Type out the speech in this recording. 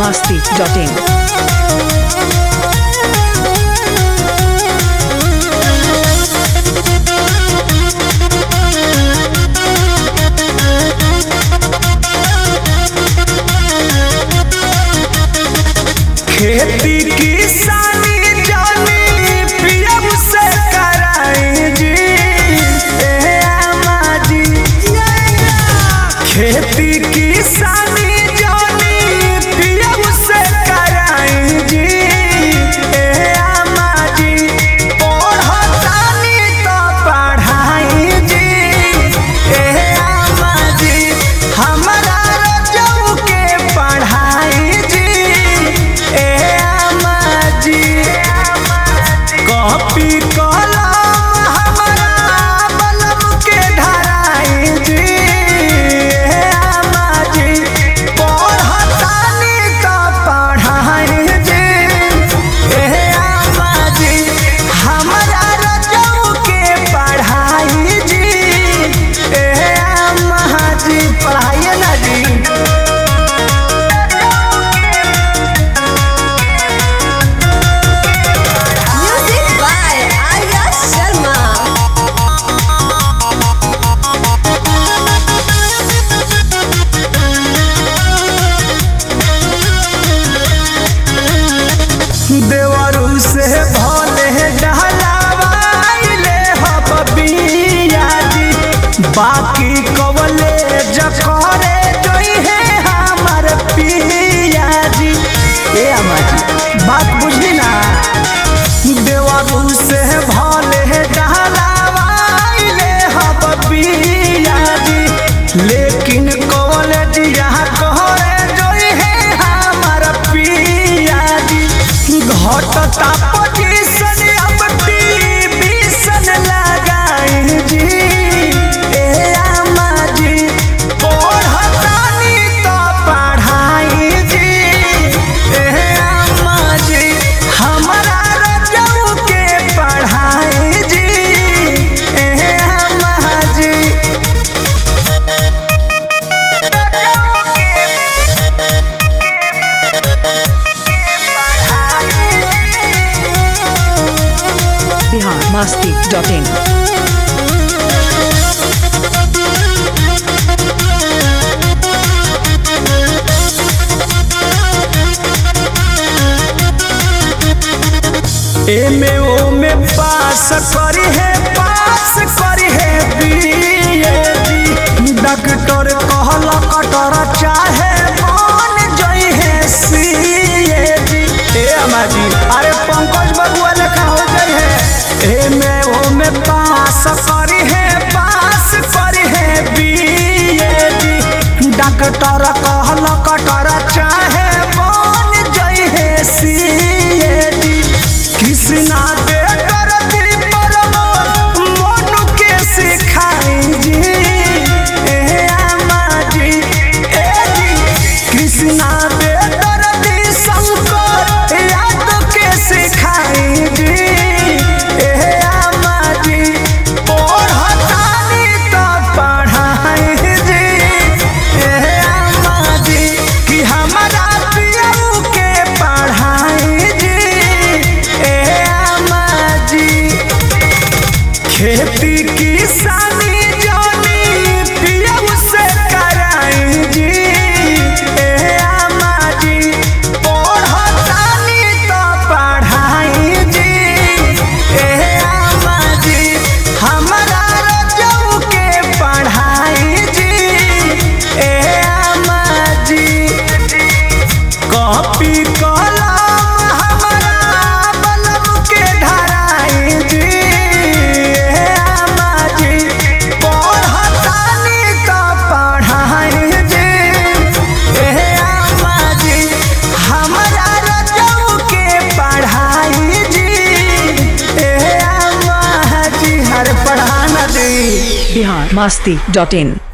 biharmasti.in। खेती किसानी जानी पियब से कराई जी अम्मा जी। खेती किसानी जानी पियब से कराई जी अम्मा जी। पढ़तानी तो पढ़ाई जी अम्मा जी। हमारा रजऊ के पढ़ाई जी कॉपी कलम हमारा बलम के धराई जी अम्मा जी। पढ़तानी तो पढ़ाई जी अम्मा जी। हमारा रजऊ के पढ़ाई जी अम्मा जी। पढ़ाइए ना जी। देवरू से भले डहलावाइले हबिया जी। बाकी कवले जखरे जोई है हमार पिया जी। ए अम्मा जी बात बुझली ना। देवरू से भले डहलावाइले हबिया जी। लेकिन कवले जिया कहरे जोई है हमार पिया जी। घटता पोजीशन अब टीवीशन लगाई जी अम्मा जी। पढ़तानी तो पढ़ाई जी अम्मा जी। हमारा रजऊ के पढ़ाई जी अम्मा जी। biharmasti.in। एमे ओमे पास करी है बीए जी। डॉक्टर कहल कटर चाहे बन जई है सीए जी। ए अम्मा जी अरे पंकज बबुआ लेखा हो गई है। एमे ओमे पास करी है बीए जी। डॉक्टर कहल कटर चाहे बन जई है सीए जी। कृष्णा दे करती परमो मोनू के सिखाई जी अम्मा जी। ए जी कृष्णा दे करती शंकर याद के सिखाई जी अम्मा जी। पढ़तानी तो पढ़ाई जी अम्मा जी। कि हमारा पियऊ के पढ़ाई जी अम्मा जी। खेती किसानी जानी पियब से कराई जी अम्मा जी। पढ़तानी तो पढ़ाई जी अम्मा जी। हमारा रजऊ के पढ़ाई जी अम्मा जी। कॉपी कलम हमारा बलम के धराई जी अम्मा जी। पढ़तानी तो पढ़ाई जी अम्मा जी। हमारा रजऊ के पढ़ाई जी अम्मा जी। हर पढ़ाना जी। biharmasti.in।